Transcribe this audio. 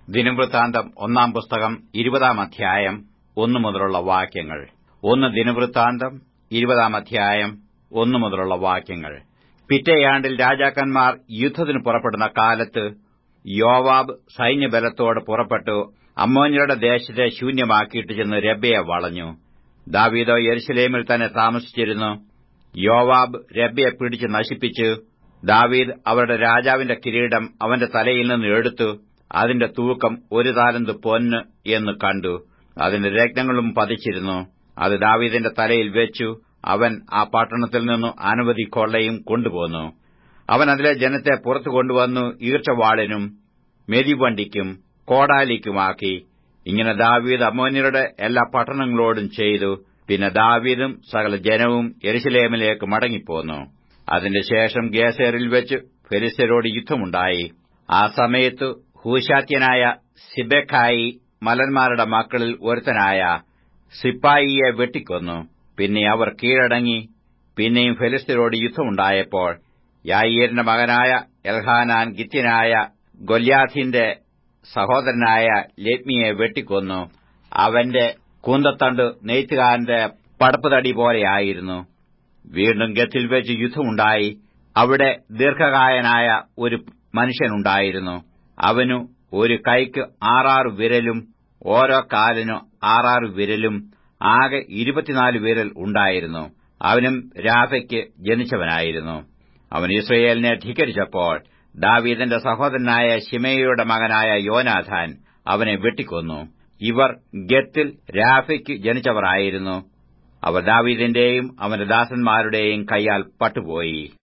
ദിനവൃത്താന്തം 1 പുസ്തകം 20 അധ്യായം 1 മുതലുള്ള വാക്യങ്ങൾ. 1 ദിനവൃത്താന്തം 20 അധ്യായം 1 മുതലുള്ള വാക്യങ്ങൾ. പിറ്റേയാണ്ടിൽ രാജാക്കന്മാർ യുദ്ധത്തിന് പുറപ്പെടുന്ന കാലത്ത് യോവാബ് സൈന്യബലത്തോട് പുറപ്പെട്ടു അമ്മോന്യരുടെ ദേശത്തെ ശൂന്യമാക്കിയിട്ട് ചെന്ന് രബ്ബയെ വളഞ്ഞു. ദാവീദോ യെരൂശലേമിൽ തന്നെ താമസിച്ചിരുന്നു. യോവാബ് രബ്ബയെ പിടിച്ച് നശിപ്പിച്ചു. ദാവീദ് അവരുടെ രാജാവിന്റെ കിരീടം അവന്റെ തലയിൽ നിന്ന് എടുത്തു. അതിന്റെ തൂക്കം 1 താലന്ത് പൊന്ന് എന്ന് കണ്ടു. അതിന്റെ രത്നങ്ങളും പതിച്ചിരുന്നു. അത് ദാവീദിന്റെ തലയിൽ വെച്ചു. അവൻ ആ പട്ടണത്തിൽ നിന്നു അനവധി കൊള്ളയും കൊണ്ടുപോന്നു. അവൻ അതിലെ ജനത്തെ പുറത്തു കൊണ്ടുവന്നു ഈർച്ചവാളിനും മെതിവണ്ടിക്കും കോടാലിക്കുമാക്കി. ഇങ്ങനെ ദാവീദ് അമ്മോന്യരുടെ എല്ലാ പട്ടണങ്ങളോടും ചെയ്തു. പിന്നെ ദാവീദും സകല ജനവും യെരൂശലേമിലേക്ക് മടങ്ങിപ്പോന്നു. അതിന്റെ ശേഷം ഗേസെരിൽ വെച്ച് ഫെലിസ്ത്യരോട് യുദ്ധമുണ്ടായി. ആ സമയത്ത് ഹൂശാത്യനായ സിബെഖായി മലന്മാരുടെ മക്കളിൽ ഒരുത്തനായ സിപ്പായിയെ വെട്ടിക്കൊന്നു. പിന്നെ അവർ കീഴടങ്ങി. പിന്നെയും ഫെലിസ്ത്യരോട് യുദ്ധമുണ്ടായപ്പോൾ യായീരിന്റെ മകനായ എൽഹാനാൻ ഗിത്യനായ ഗൊല്യാഥിന്റെ സഹോദരനായ ലെത്മിയെ വെട്ടിക്കൊന്നു. അവന്റെ കൂന്തത്തണ്ട് നെയ്ത്തുകാരന്റെ പടപ്പുതടി പോലെയായിരുന്നു. വീണ്ടും ഗത്തിൽ വെച്ച് യുദ്ധമുണ്ടായി. അവിടെ ദീർഘകായനായ ഒരു മനുഷ്യനുണ്ടായിരുന്നു. അവനു ഒരു കൈക്ക് 6 വിരലും ഓരോ കാലിനു 6 വിരലും ആകെ 24 വിരൽ ഉണ്ടായിരുന്നു. അവനും രാഫയ്ക്ക് ജനിച്ചവനായിരുന്നു. അവൻ ഇസ്രയേലിനെ ധിക്കരിച്ചപ്പോൾ ദാവീദിന്റെ സഹോദരനായ ശിമെയിയുടെ മകനായ യോനാഥാൻ അവനെ വെട്ടിക്കൊന്നു. ഇവർ ഗത്തിൽ രാഫയ്ക്ക് ജനിച്ചവർ ആയിരുന്നു. അവർ ദാവീദിന്റെയും അവന്റെ ദാസന്മാരുടെയും കൈയാൽ പട്ടുപോയി.